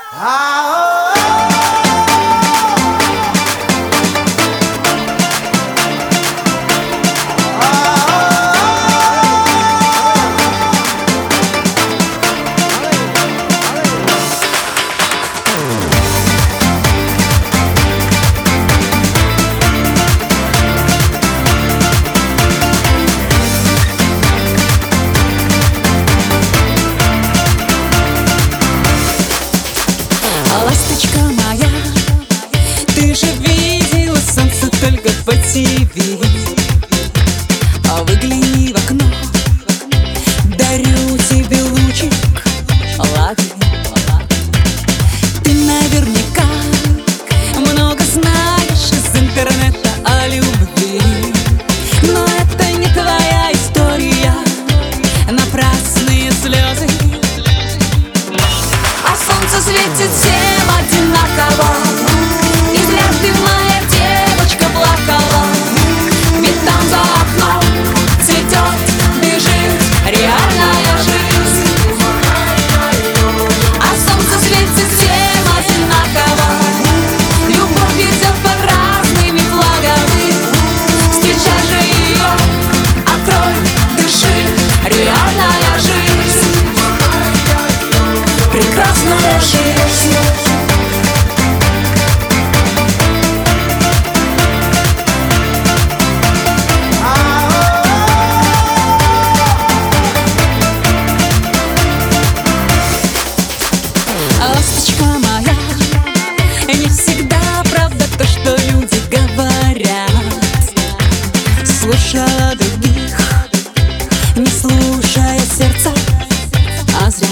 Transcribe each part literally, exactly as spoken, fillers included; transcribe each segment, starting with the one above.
Ласточка моя, ты же видела солнце только по ТВ. А выгляни в окно, дарю тебе лучик, лови. Ты наверняка много знаешь из интернета о любви, но это не твоя история, напрасные слезы. А солнце светит всем одинаково, и зря ты, моя девочка, плакала. Ведь там за окном цветет, бежит реальная жизнь. А солнце светит всем одинаково, любовь идет под разными флагами. Встречай же ее, открой, дыши, реальная жизнь, прекрасная жизнь. Ласточка моя, не всегда правда то, что люди говорят. Слушала других, не слушая сердца, а зря.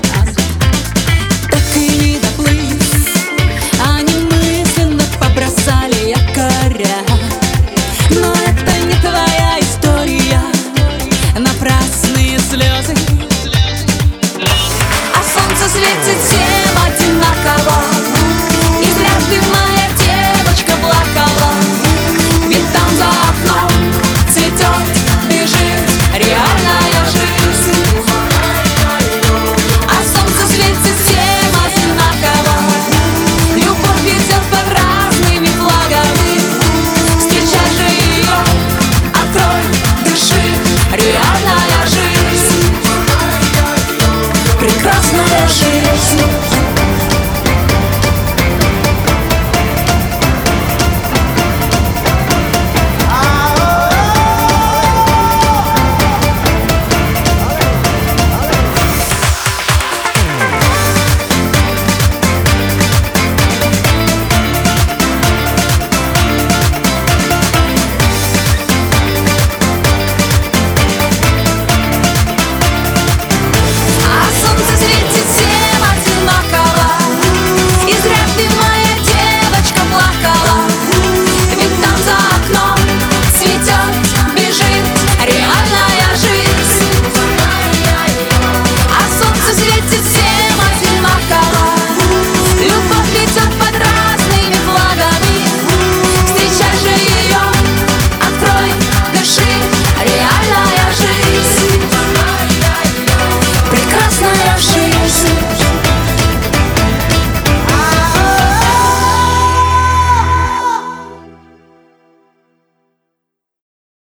Так и не доплыв, они мысленно побросали якоря. Но это не твоя история, напрасные слезы. А солнце светит всем одинаково, и зря ты, моя девочка, плакала. Ведь там за окном цветет, бежит реальная жизнь. А солнце светит всем одинаково, любовь идет под разными флагами. Встречай же ее, открой, дыши, реальная жизнь, прекрасная жизнь.